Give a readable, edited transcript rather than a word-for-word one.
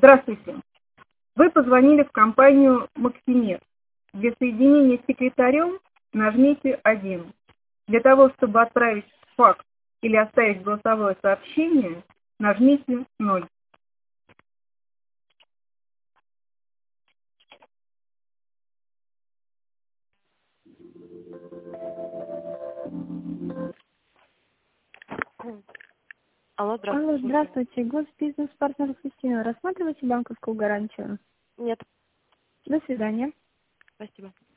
Здравствуйте. Вы позвонили в компанию «Максимед». Для соединения с секретарем нажмите 1. Для того, чтобы отправить факс или оставить голосовое сообщение, нажмите 0. Алло, Алло, здравствуйте. здравствуйте. Госбизнес-партнер Кристина. Рассматриваете банковскую гарантию? Нет, До свидания. спасибо.